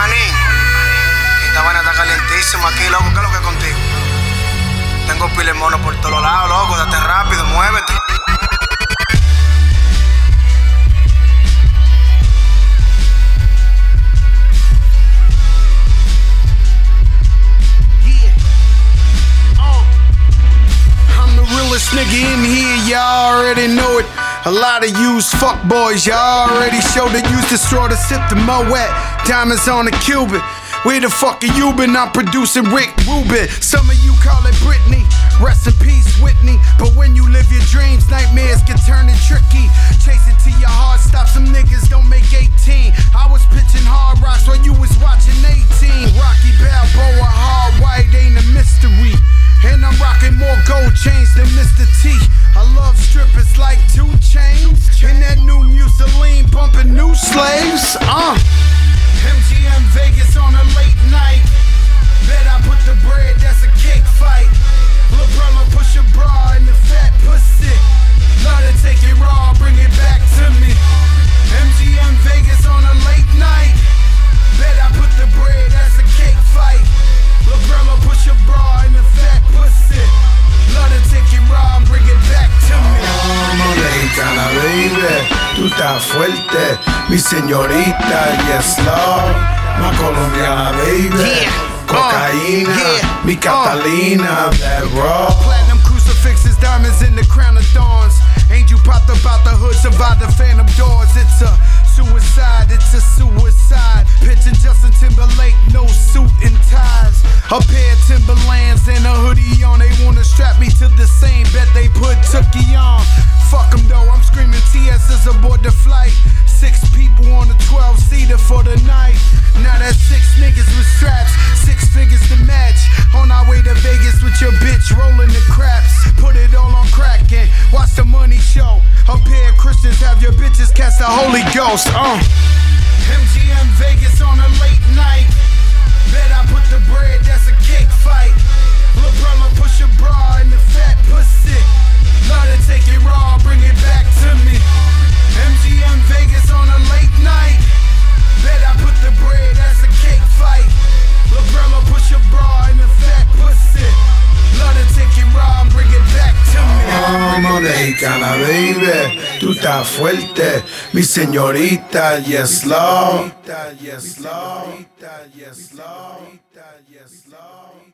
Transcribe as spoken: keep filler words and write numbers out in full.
manín. Esta vaina está calientísima aquí, loco. ¿Qué es lo que es contigo? Tengo pile mono por todos lados, loco. Date rápido, muévete. Nigga in here, y'all already know it. A lot of yous fuckboys, y'all already showed that you destroyed the sip the Moet. Diamonds on the Cuban. Where the fuck have you been? I'm producing Rick Rubin. Some of you call it Britney. Rest in peace, Whitney. But when you live your dreams, nightmares can turn it tricky. Chase it to your heart, stop. Some niggas don't make eighteen. I was pitching hard rocks while you was watching eighteen. Rocky Balboa, hard white ain't a mystery. And I'm rocking more gold chains than Mister T. I love strippers like two chains. And that new Mussolini bumping new slaves. Uh. M G M Vegas on a late night. Bet I put the bread, that's a cake fight. LaBrella push a bra in the fat pussy. Love to take it raw, bring it back to me. M G M Vegas on a late night. Bet I put the bread, that's a cake fight. LaBrella push a bra in the fat pussy. Love to take it raw and bring it back to me. Oh, mexicana, baby, tú estás fuerte, mi señorita, yes love. My colombiana, baby, yeah. cocaína, uh, yeah. mi Catalina, uh. that raw. Platinum crucifixes, diamonds in the crown of thorns. Angel popped up out the hood, survived the phantom doors. It's a suicide, it's a suicide. Pitching Justin Timberlake, no suit and ties. A pair of Timberlands and a hoodie on. They wanna strap me to the same bet they put Tookie on. Fuck them though, I'm screaming T S is aboard the flight. Six people on a twelve-seater for the night. Now that's six niggas with straps, six figures to match. On our way to Vegas with your bitch rolling the craps. Put it all on crack and watch the money show. A pair of Christians have your bitches catch the Holy Ghost. Uh. M G M Vegas on a late night. Bet I put the bread, that's a cake fight. LaBrella push a bra in the fat pussy. Love to take it raw, bring it back to me. M G M Vegas on a late night. Bet I put the bread, that's a cake fight. LaBrella push a bra in the fat pussy. Love to take it raw and bring it back to me. Oh, mexicana, baby, tú estás fuerte, mi señorita, yes love. Yes love. Yes love. Yes love.